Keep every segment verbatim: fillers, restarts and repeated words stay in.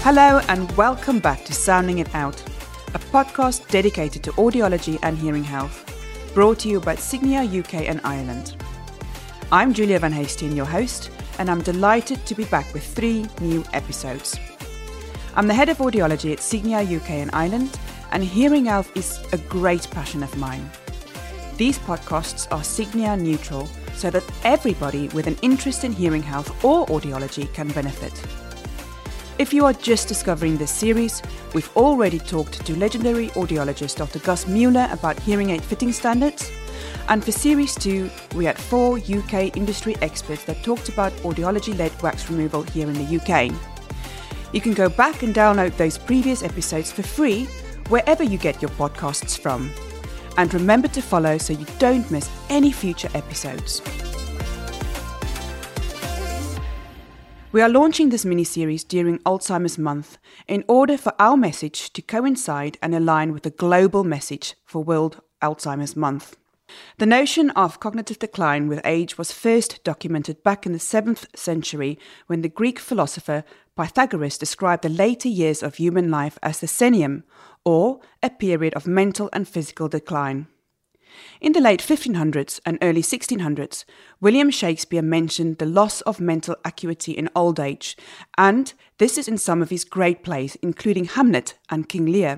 Hello and welcome back to Sounding It Out, a podcast dedicated to audiology and hearing health, brought to you by Signia U K and Ireland. I'm Julia Van Heesteen, your host, and I'm delighted to be back with three new episodes. I'm the head of audiology at Signia U K and Ireland, and hearing health is a great passion of mine. These podcasts are Signia neutral, so that everybody with an interest in hearing health or audiology can benefit. If you are just discovering this series, we've already talked to legendary audiologist Doctor Gus Mueller about hearing aid fitting standards, and for series two, we had four U K industry experts that talked about audiology-led wax removal here in the U K. You can go back and download those previous episodes for free wherever you get your podcasts from. And remember to follow so you don't miss any future episodes. We are launching this mini-series during Alzheimer's Month in order for our message to coincide and align with the global message for World Alzheimer's Month. The notion of cognitive decline with age was first documented back in the seventh century when the Greek philosopher Pythagoras described the later years of human life as the senium, or a period of mental and physical decline. In the late fifteen hundreds and early sixteen hundreds, William Shakespeare mentioned the loss of mental acuity in old age, and this is in some of his great plays, including Hamlet and King Lear.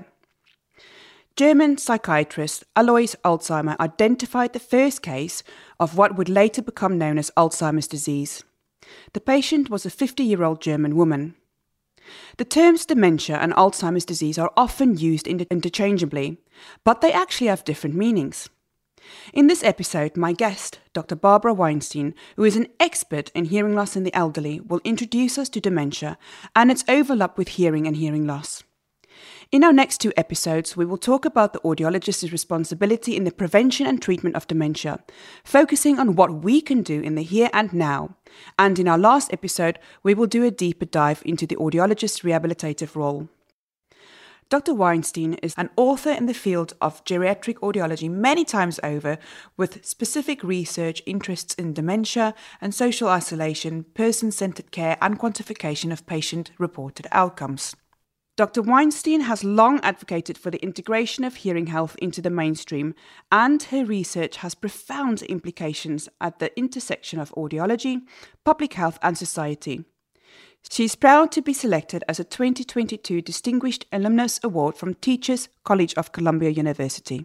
German psychiatrist Alois Alzheimer identified the first case of what would later become known as Alzheimer's disease. The patient was a fifty-year-old German woman. The terms dementia and Alzheimer's disease are often used interchangeably, but they actually have different meanings. In this episode, my guest, Doctor Barbara Weinstein, who is an expert in hearing loss in the elderly, will introduce us to dementia and its overlap with hearing and hearing loss. In our next two episodes, we will talk about the audiologist's responsibility in the prevention and treatment of dementia, focusing on what we can do in the here and now. And in our last episode, we will do a deeper dive into the audiologist's rehabilitative role. Doctor Weinstein is an author in the field of geriatric audiology many times over, with specific research interests in dementia and social isolation, person-centered care, and quantification of patient-reported outcomes. Doctor Weinstein has long advocated for the integration of hearing health into the mainstream, and her research has profound implications at the intersection of audiology, public health, and society. She is proud to be selected as a twenty twenty-two Distinguished Alumnus Award from Teachers College of Columbia University.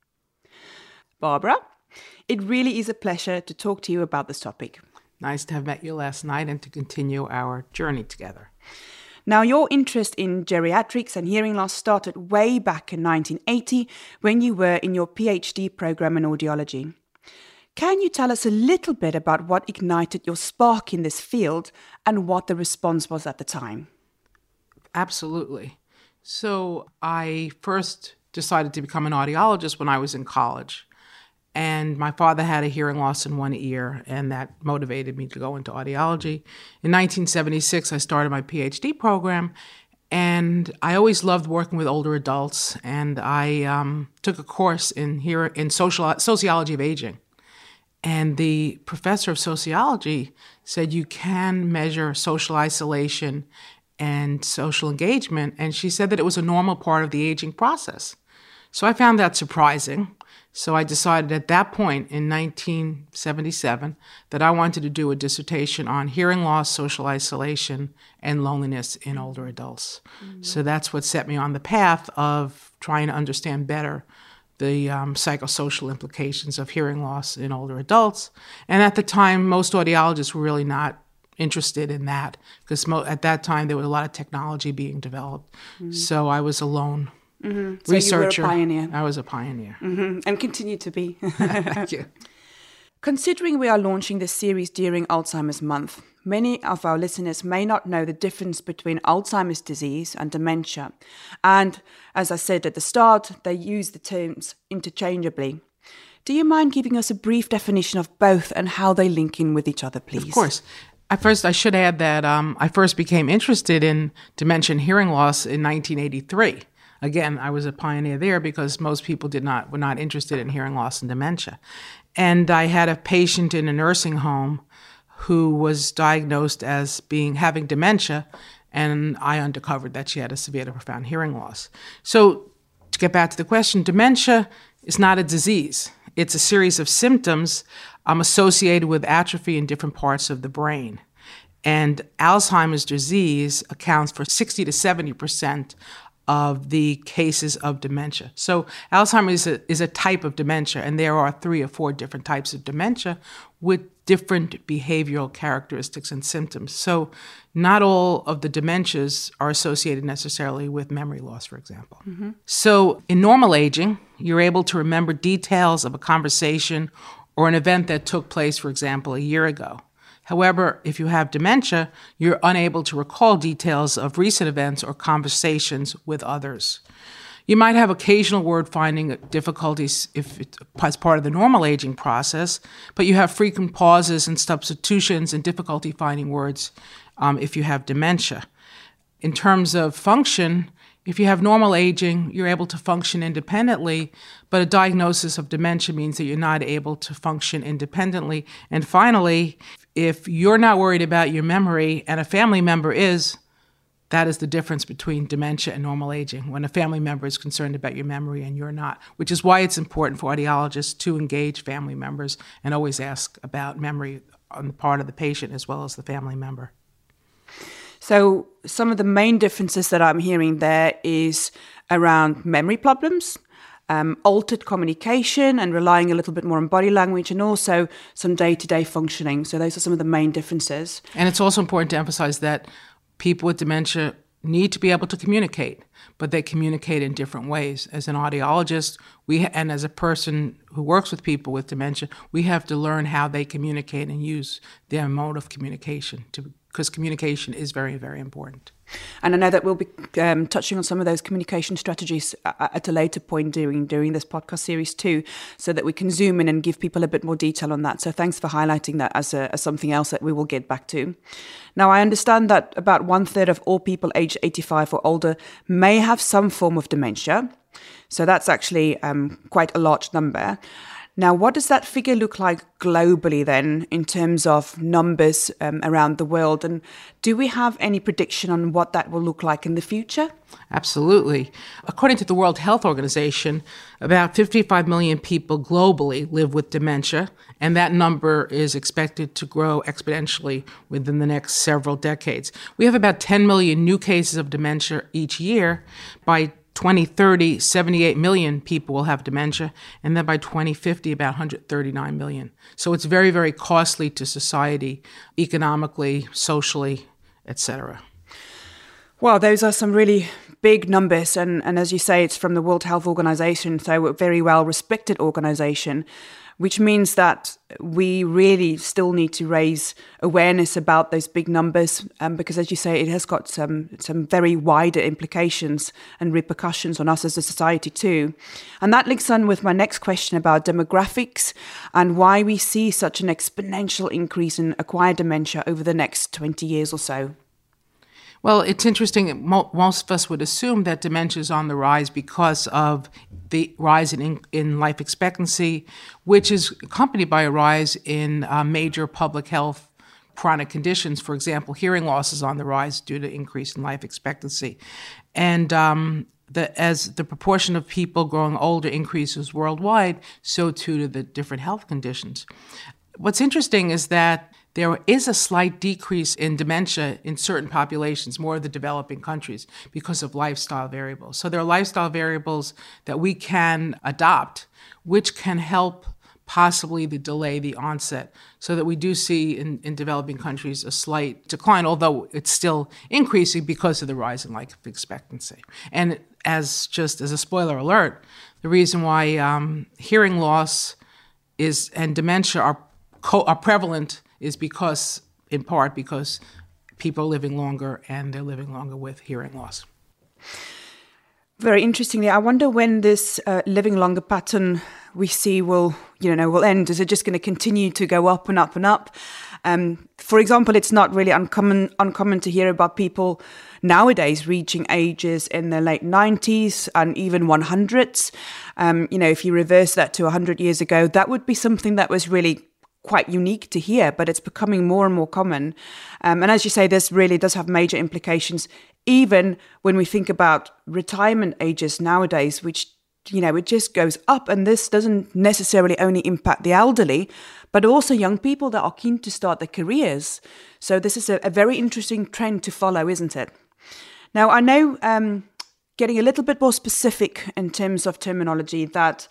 Barbara, it really is a pleasure to talk to you about this topic. Nice to have met you last night and to continue our journey together. Now, your interest in geriatrics and hearing loss started way back in nineteen eighty when you were in your PhD program in audiology. Can you tell us a little bit about what ignited your spark in this field and what the response was at the time? Absolutely. So I first decided to become an audiologist when I was in college. And my father had a hearing loss in one ear, and that motivated me to go into audiology. In nineteen seventy-six, I started my PhD program, and I always loved working with older adults, and I um, took a course in here in social, sociology of aging. And the professor of sociology said you can measure social isolation and social engagement, and she said that it was a normal part of the aging process. So I found that surprising. So I decided at that point in nineteen seventy-seven that I wanted to do a dissertation on hearing loss, social isolation, and loneliness in older adults. Mm-hmm. So that's what set me on the path of trying to understand better the um, psychosocial implications of hearing loss in older adults. And at the time, most audiologists were really not interested in that because mo- at that time there was a lot of technology being developed. Mm-hmm. So I was a lone mm-hmm. so researcher. You were a pioneer. I was a pioneer. Mm-hmm. And continue to be. Thank you. Considering we are launching this series during Alzheimer's Month, many of our listeners may not know the difference between Alzheimer's disease and dementia. And as I said at the start, they use the terms interchangeably. Do you mind giving us a brief definition of both and how they link in with each other, please? Of course. At first, I should add that um, I first became interested in dementia and hearing loss in nineteen eighty-three. Again, I was a pioneer there because most people did not were not interested in hearing loss and dementia. And I had a patient in a nursing home who was diagnosed as being having dementia, and I uncovered that she had a severe to profound hearing loss. So to get back to the question, dementia is not a disease. It's a series of symptoms um, associated with atrophy in different parts of the brain. And Alzheimer's disease accounts for sixty to seventy percent of the cases of dementia. So Alzheimer's is a, is a type of dementia, and there are three or four different types of dementia with different behavioral characteristics and symptoms. So not all of the dementias are associated necessarily with memory loss, for example. Mm-hmm. So in normal aging, you're able to remember details of a conversation or an event that took place, for example, a year ago. However, if you have dementia, you're unable to recall details of recent events or conversations with others. You might have occasional word finding difficulties if it's as part of the normal aging process, but you have frequent pauses and substitutions and difficulty finding words um, if you have dementia. In terms of function, if you have normal aging, you're able to function independently, but a diagnosis of dementia means that you're not able to function independently. And finally, if you're not worried about your memory and a family member is, that is the difference between dementia and normal aging, when a family member is concerned about your memory and you're not, which is why it's important for audiologists to engage family members and always ask about memory on the part of the patient as well as the family member. So some of the main differences that I'm hearing there is around memory problems, um, altered communication and relying a little bit more on body language, and also some day-to-day functioning. So those are some of the main differences. And it's also important to emphasize that people with dementia need to be able to communicate, but they communicate in different ways. As an audiologist, we and as a person who works with people with dementia, we have to learn how they communicate and use their mode of communication, to, because communication is very, very important. And I know that we'll be um, touching on some of those communication strategies at a later point during, during this podcast series too, so that we can zoom in and give people a bit more detail on that. So thanks for highlighting that as, a, as something else that we will get back to. Now, I understand that about one third of all people aged eighty-five or older may have some form of dementia. So that's actually um, quite a large number. Now, what does that figure look like globally then in terms of numbers um, around the world? And do we have any prediction on what that will look like in the future? Absolutely. According to the World Health Organization, about fifty-five million people globally live with dementia, and that number is expected to grow exponentially within the next several decades. We have about ten million new cases of dementia each year. By twenty thirty, seventy-eight million people will have dementia, and then by twenty fifty, about one hundred thirty-nine million. So it's very, very costly to society, economically, socially, et cetera. Well, those are some really big numbers, and, and as you say, it's from the World Health Organization, so a very well-respected organization, which means that we really still need to raise awareness about those big numbers, um, because, as you say, it has got some some very wider implications and repercussions on us as a society too. And that links on with my next question about demographics and why we see such an exponential increase in acquired dementia over the next twenty years or so. Well, it's interesting. Most of us would assume that dementia is on the rise because of the rise in, in life expectancy, which is accompanied by a rise in uh, major public health chronic conditions. For example, hearing loss is on the rise due to increase in life expectancy. And um, the, as the proportion of people growing older increases worldwide, so too do the different health conditions. What's interesting is that there is a slight decrease in dementia in certain populations, more of the developing countries, because of lifestyle variables. So there are lifestyle variables that we can adopt, which can help possibly the delay the onset, so that we do see in, in developing countries a slight decline, although it's still increasing because of the rise in life expectancy. And as just as a spoiler alert, the reason why um, hearing loss is and dementia are, co- are prevalent is because, in part, because people are living longer and they're living longer with hearing loss. Very interestingly, I wonder when this uh, living longer pattern we see will, you know, will end. Is it just going to continue to go up and up and up? Um, for example, it's not really uncommon uncommon to hear about people nowadays reaching ages in their late nineties and even hundreds. Um, you know, if you reverse that to one hundred years ago, that would be something that was really quite unique to hear, but it's becoming more and more common. Um, and as you say, this really does have major implications, even when we think about retirement ages nowadays, which, you know, it just goes up. And this doesn't necessarily only impact the elderly, but also young people that are keen to start their careers. So this is a, a very interesting trend to follow, isn't it? Now, I know, um, getting a little bit more specific in terms of terminology, that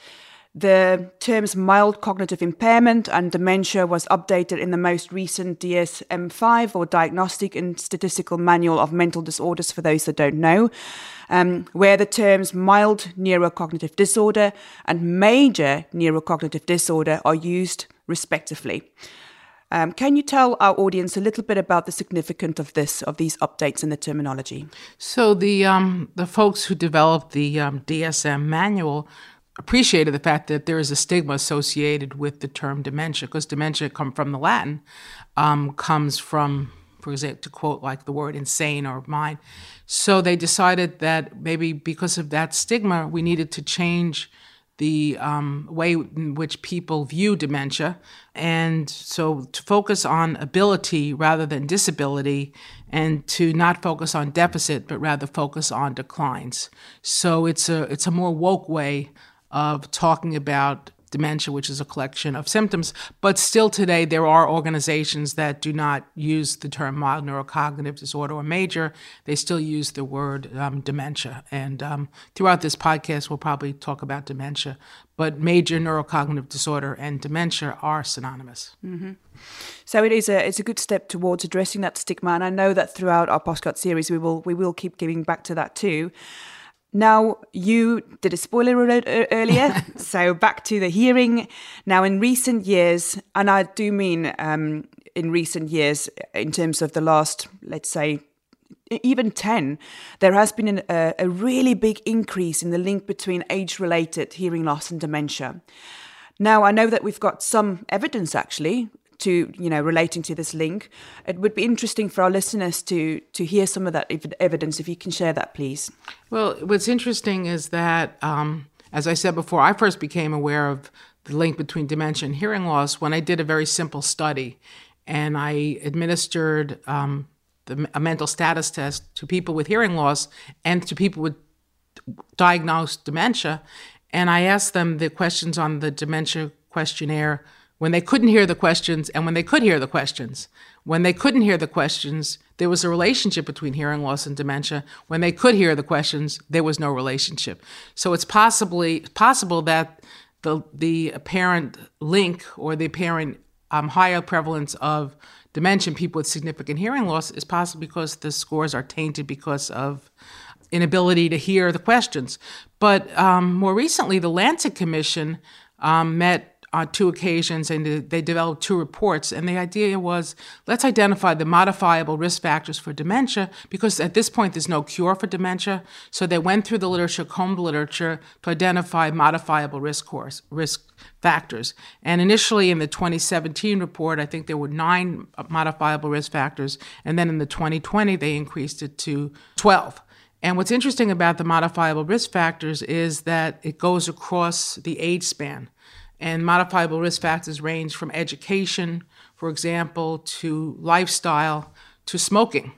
the terms mild cognitive impairment and dementia was updated in the most recent D S M five, or Diagnostic and Statistical Manual of Mental Disorders, for those that don't know, um, where the terms mild neurocognitive disorder and major neurocognitive disorder are used respectively. Um, can you tell our audience a little bit about the significance of this, of these updates in the terminology? So the um, the folks who developed the um, D S M manual appreciated the fact that there is a stigma associated with the term dementia, because dementia, come from the Latin, um, comes from, for example, to quote like the word insane or mind. So they decided that maybe because of that stigma, we needed to change the um, way in which people view dementia, and so to focus on ability rather than disability, and to not focus on deficit but rather focus on declines. So it's a it's a more woke way of talking about dementia, which is a collection of symptoms. But still today, there are organizations that do not use the term mild neurocognitive disorder or major. They still use the word um, dementia. And um, throughout this podcast, we'll probably talk about dementia. But major neurocognitive disorder and dementia are synonymous. Mm-hmm. So it is a it's a good step towards addressing that stigma. And I know that throughout our podcast series, we will we will keep giving back to that too. Now, you did a spoiler alert earlier, so back to the hearing. Now, in recent years, and I do mean um, in recent years, in terms of the last, let's say, even ten, there has been an, a, a really big increase in the link between age-related hearing loss and dementia. Now, I know that we've got some evidence, actually, to, you know, relating to this link. It would be interesting for our listeners to to hear some of that ev- evidence, if you can share that, please. Well, what's interesting is that, um, as I said before, I first became aware of the link between dementia and hearing loss when I did a very simple study, and I administered um, the, a mental status test to people with hearing loss and to people with diagnosed dementia, and I asked them the questions on the dementia questionnaire when they couldn't hear the questions and when they could hear the questions. When they couldn't hear the questions, there was a relationship between hearing loss and dementia. When they could hear the questions, there was no relationship. So it's possibly possible that the the apparent link or the apparent um, higher prevalence of dementia in people with significant hearing loss is possible because the scores are tainted because of inability to hear the questions. But um, more recently, the Lancet Commission um, met on two occasions, and they developed two reports. And the idea was, let's identify the modifiable risk factors for dementia, because at this point, there's no cure for dementia. So they went through the literature, combed the literature to identify modifiable risk course, risk factors. And initially in the twenty seventeen report, I think there were nine modifiable risk factors. And then in the twenty twenty, they increased it to twelve. And what's interesting about the modifiable risk factors is that it goes across the age span. And modifiable risk factors range from education, for example, to lifestyle, to smoking.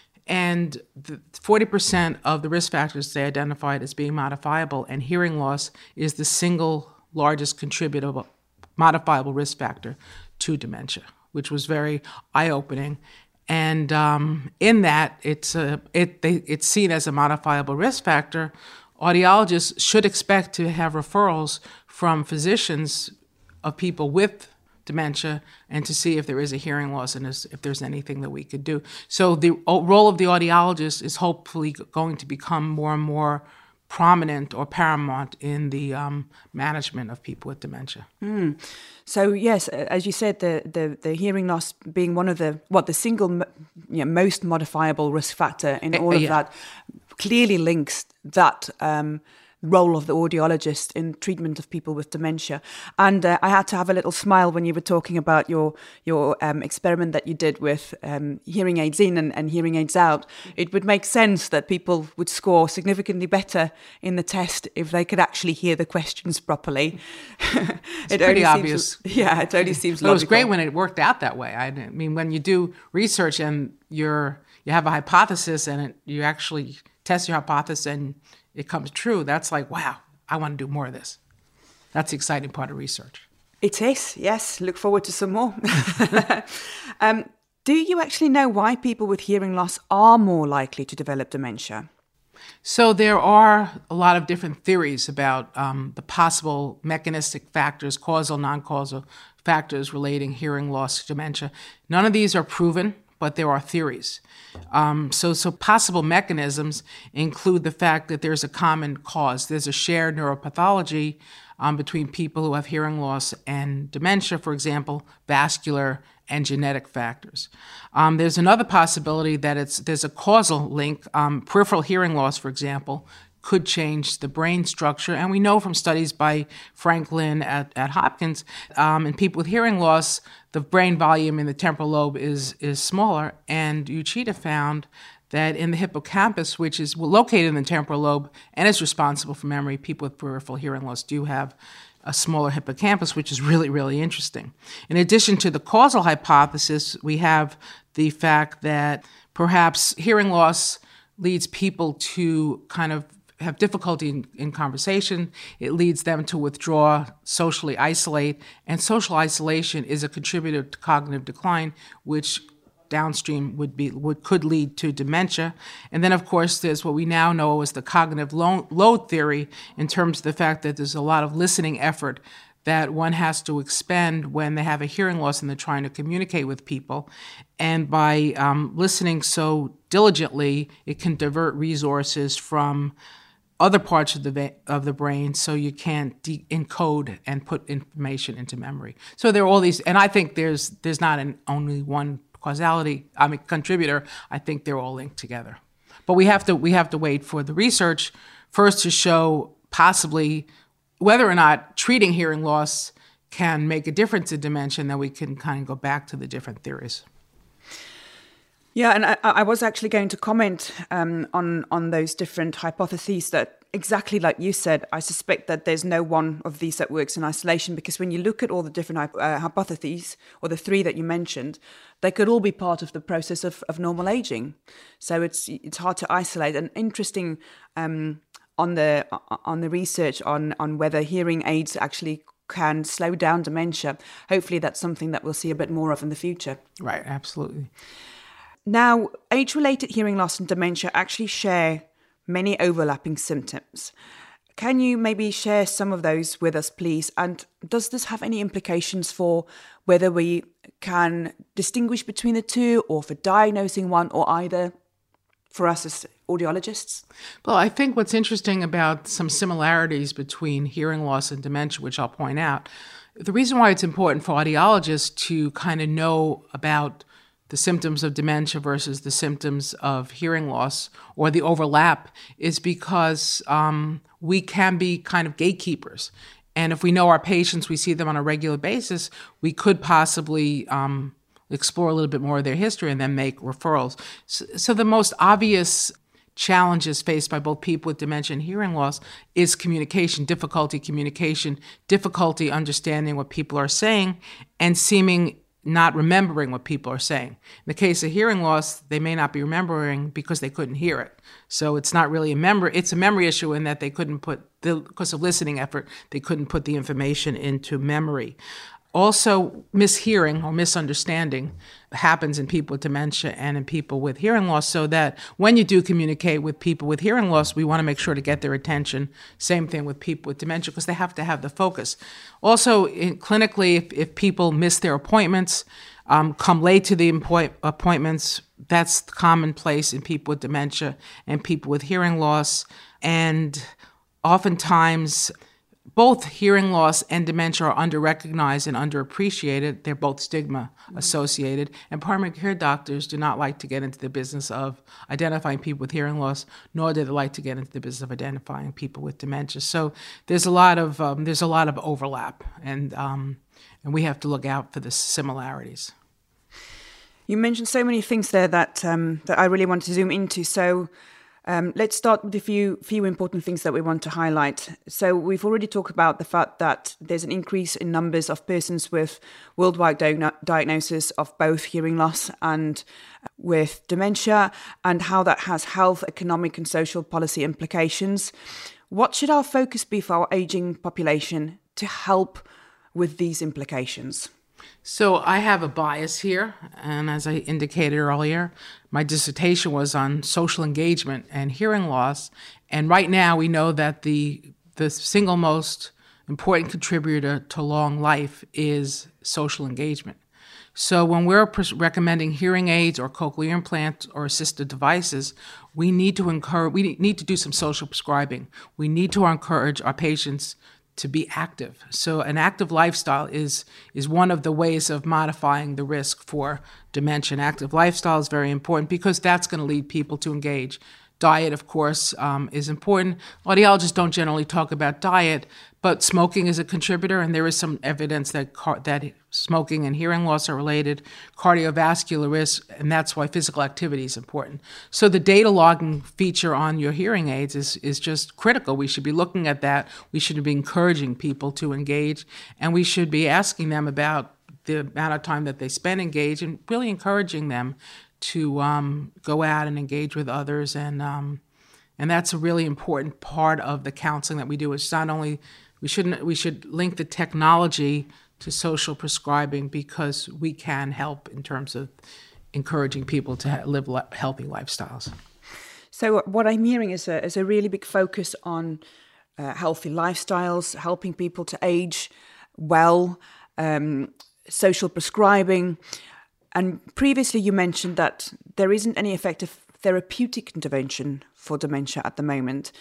And the forty percent of the risk factors they identified as being modifiable, and hearing loss is the single largest contributor, modifiable risk factor to dementia, which was very eye-opening. And um, in that, it's a, it they, it's seen as a modifiable risk factor. Audiologists should expect to have referrals from physicians of people with dementia and to see if there is a hearing loss and if there's anything that we could do. So the role of the audiologist is hopefully going to become more and more prominent or paramount in the um, management of people with dementia. Mm. So yes, as you said, the, the, the hearing loss being one of the, what, the single you know, most modifiable risk factor in all of yeah. that, clearly links that um, role of the audiologist in treatment of people with dementia. And uh, I had to have a little smile when you were talking about your your um, experiment that you did with um, hearing aids in and, and hearing aids out. It would make sense that people would score significantly better in the test if they could actually hear the questions properly. It's it pretty obvious. Seems, yeah, it only seems but logical. It was great when it worked out that way. I mean, when you do research and you're you have a hypothesis and it, you actually test your hypothesis and it comes true, that's like, wow, I want to do more of this. That's the exciting part of research. It is, yes. Look forward to some more. um, do you actually know why people with hearing loss are more likely to develop dementia? So there are a lot of different theories about um, the possible mechanistic factors, causal, non-causal factors relating hearing loss to dementia. None of these are proven, but there are theories. Um, so, so possible mechanisms include the fact that there's a common cause. There's a shared neuropathology um, between people who have hearing loss and dementia, for example, vascular and genetic factors. Um, there's another possibility that it's there's a causal link. Um, peripheral hearing loss, for example, could change the brain structure. And we know from studies by Franklin at, at Hopkins, um, in people with hearing loss, the brain volume in the temporal lobe is, is smaller. And Uchida found that in the hippocampus, which is located in the temporal lobe and is responsible for memory, people with peripheral hearing loss do have a smaller hippocampus, which is really, really interesting. In addition to the causal hypothesis, we have the fact that perhaps hearing loss leads people to kind of have difficulty in, in conversation. It leads them to withdraw, socially isolate, and social isolation is a contributor to cognitive decline, which downstream would be would could lead to dementia. And then, of course, there's what we now know as the cognitive lo- load theory in terms of the fact that there's a lot of listening effort that one has to expend when they have a hearing loss and they're trying to communicate with people. And by um, listening so diligently, it can divert resources from other parts of the va- of the brain, so you can't de- encode and put information into memory. So there are all these, and I think there's there's not an only one causality, I mean contributor. I think they're all linked together. But we have to we have to wait for the research first to show possibly whether or not treating hearing loss can make a difference in dementia, and then we can kind of go back to the different theories. Yeah, and I, I was actually going to comment um, on on those different hypotheses that exactly like you said, I suspect that there's no one of these that works in isolation, because when you look at all the different uh, hypotheses, or the three that you mentioned, they could all be part of the process of, of normal aging. So it's it's hard to isolate. And interesting um, on the on the research on on whether hearing aids actually can slow down dementia. Hopefully, that's something that we'll see a bit more of in the future. Right, absolutely. Now, age-related hearing loss and dementia actually share many overlapping symptoms. Can you maybe share some of those with us, please? And does this have any implications for whether we can distinguish between the two, or for diagnosing one or either for us as audiologists? Well, I think what's interesting about some similarities between hearing loss and dementia, which I'll point out, the reason why it's important for audiologists to kind of know about the symptoms of dementia versus the symptoms of hearing loss, or the overlap, is because um, we can be kind of gatekeepers. And if we know our patients, we see them on a regular basis, we could possibly um, explore a little bit more of their history and then make referrals. So, so the most obvious challenges faced by both people with dementia and hearing loss is communication, difficulty communication, difficulty understanding what people are saying, and seeming not remembering what people are saying. In the case of hearing loss, they may not be remembering because they couldn't hear it. So it's not really a memory, it's a memory issue in that they couldn't put, the, because of listening effort, they couldn't put the information into memory. Also, mishearing or misunderstanding happens in people with dementia and in people with hearing loss, so that when you do communicate with people with hearing loss, we want to make sure to get their attention. Same thing with people with dementia, because they have to have the focus. Also, in, clinically, if, if people miss their appointments, um, come late to the appoint- appointments, that's commonplace in people with dementia and people with hearing loss. And oftentimes, both hearing loss and dementia are under-recognized and underappreciated. They're both stigma associated. And primary care doctors do not like to get into the business of identifying people with hearing loss, nor do they like to get into the business of identifying people with dementia. So there's a lot of um, there's a lot of overlap, and um, and we have to look out for the similarities. You mentioned so many things there that um, that I really want to zoom into. So um, let's start with a few few important things that we want to highlight. So we've already talked about the fact that there's an increase in numbers of persons with worldwide diagno- diagnosis of both hearing loss and with dementia, and how that has health, economic, and social policy implications. What should our focus be for our aging population to help with these implications? So I have a bias here, and as I indicated earlier, my dissertation was on social engagement and hearing loss. And right now we know that the the single most important contributor to long life is social engagement. So when we're pres- recommending hearing aids or cochlear implants or assistive devices, we need to encourage, we need to do some social prescribing. We need to encourage our patients to be active. So an active lifestyle is is one of the ways of modifying the risk for dementia. An active lifestyle is very important because that's going to lead people to engage. Diet, of course, um, is important. Audiologists don't generally talk about diet, but smoking is a contributor, and there is some evidence that car- that smoking and hearing loss are related, cardiovascular risk, and that's why physical activity is important. So the data logging feature on your hearing aids is, is just critical. We should be looking at that. We should be encouraging people to engage, and we should be asking them about the amount of time that they spend engaged and really encouraging them to um, go out and engage with others. And um, and that's a really important part of the counseling that we do. It's not only, we shouldn't, we should link the technology to social prescribing because we can help in terms of encouraging people to live healthy lifestyles. So what I'm hearing is a, is a really big focus on uh, healthy lifestyles, helping people to age well, um, social prescribing. And previously you mentioned that there isn't any effective therapeutic intervention for dementia at the moment.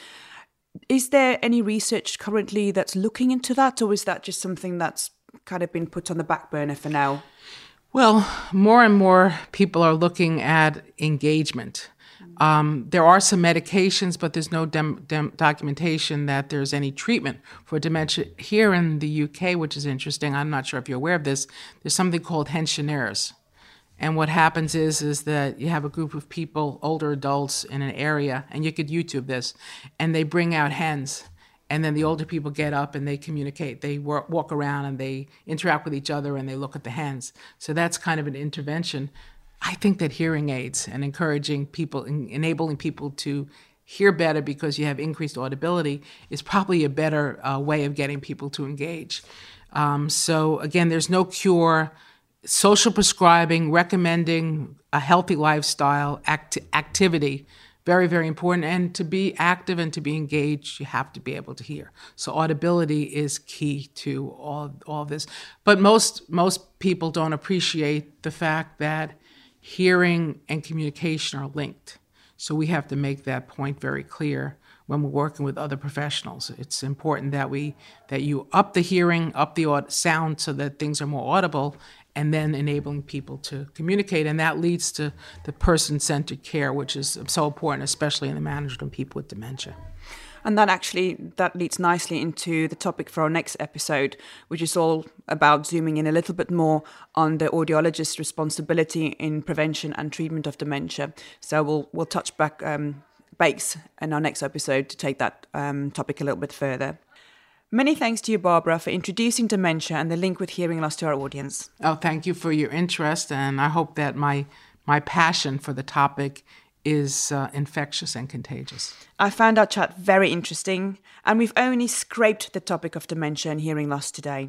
Is there any research currently that's looking into that, or is that just something that's kind of been put on the back burner for now? Well, more and more people are looking at engagement. Um, there are some medications, but there's no dem- dem- documentation that there's any treatment for dementia. Here in the U K, which is interesting, I'm not sure if you're aware of this, there's something called pensioners. And what happens is, is that you have a group of people, older adults in an area, and you could YouTube this, and they bring out hens. And then the older people get up and they communicate. They work, walk around and they interact with each other and they look at the hens. So that's kind of an intervention. I think that hearing aids and encouraging people, enabling people to hear better because you have increased audibility is probably a better uh, way of getting people to engage. Um, so again, there's no cure. Social prescribing, recommending a healthy lifestyle, act- activity, very, very important. And to be active and to be engaged, you have to be able to hear. So audibility is key to all, all this. But most, most people don't appreciate the fact that hearing and communication are linked. So we have to make that point very clear when we're working with other professionals. It's important that we that you up the hearing, up the aud- sound so that things are more audible, and then enabling people to communicate. And that leads to the person-centered care, which is so important, especially in the management of people with dementia. And that actually, that leads nicely into the topic for our next episode, which is all about zooming in a little bit more on the audiologist's responsibility in prevention and treatment of dementia. So we'll we'll touch back um, base in our next episode to take that um, topic a little bit further. Many thanks to you, Barbara, for introducing dementia and the link with hearing loss to our audience. Oh, thank you for your interest, and I hope that my my passion for the topic is uh, infectious and contagious. I found our chat very interesting, and we've only scraped the topic of dementia and hearing loss today.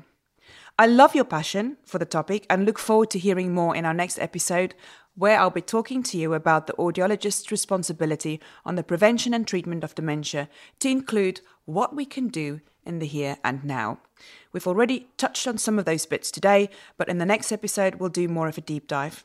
I love your passion for the topic and look forward to hearing more in our next episode, where I'll be talking to you about the audiologist's responsibility on the prevention and treatment of dementia, to include what we can do in the here and now. We've already touched on some of those bits today, but in the next episode we'll do more of a deep dive.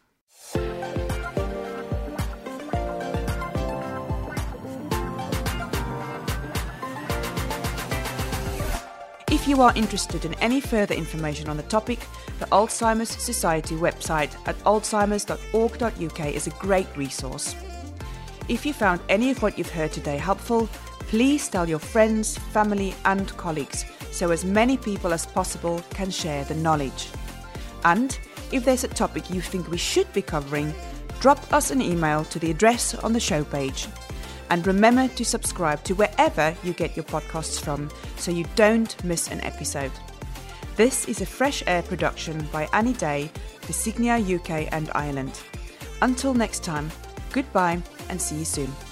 If you are interested in any further information on the topic, the Alzheimer's Society website at alzheimers dot org dot U K is a great resource. If you found any of what you've heard today helpful, please tell your friends, family and colleagues so as many people as possible can share the knowledge. And if there's a topic you think we should be covering, drop us an email to the address on the show page. And remember to subscribe to wherever you get your podcasts from so you don't miss an episode. This is a Fresh Air production by Annie Day for Signia U K and Ireland. Until next time, goodbye and see you soon.